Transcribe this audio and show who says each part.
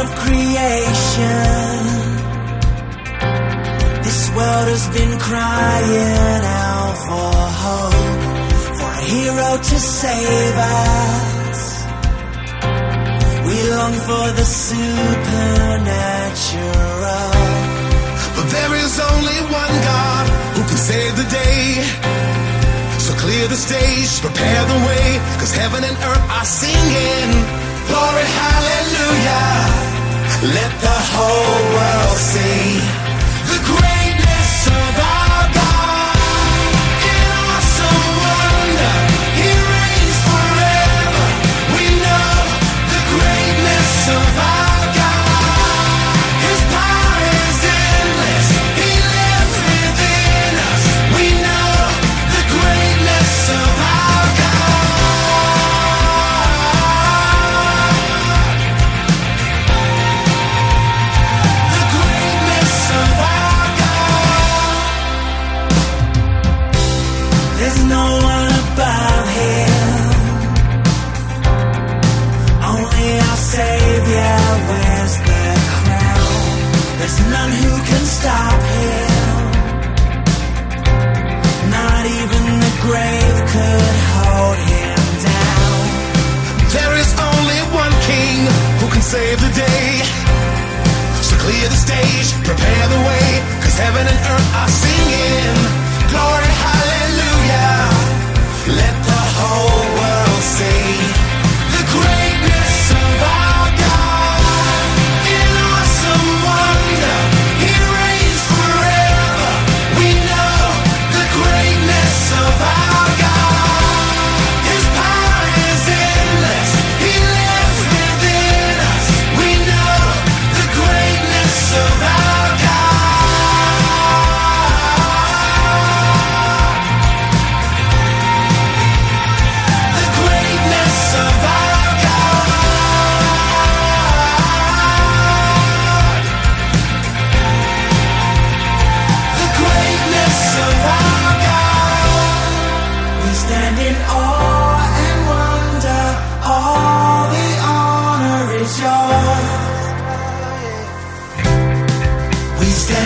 Speaker 1: of creation. This world has been crying out for hope, for a hero to save us. We long for the supernatural.
Speaker 2: But there is only one God who can save the day. So clear the stage, prepare the way, 'cause heaven and earth are singing. Glory, hallelujah. Let the whole world see the greatness of our God. In awesome wonder, He reigns forever. We know the greatness of our God. His power is endless. He lives within us. We know the greatness of our God. The greatness of our God.
Speaker 1: There's no one above Him, only our Savior wears the crown. There's none who can stop Him, not even the grave could hold Him down.
Speaker 2: There is only one King who can save the day. So clear the stage, prepare the way, 'cause heaven and earth are singing. Glory, hallelujah. Let the whole world see the greatness of our God. In awesome wonder, He reigns forever. We know the greatness of our God. His power is endless. He lives within us. We know the greatness of our God. The greatness of our God. The greatness of our God.
Speaker 1: We stand in awe and wonder, all the honor is yours. We stand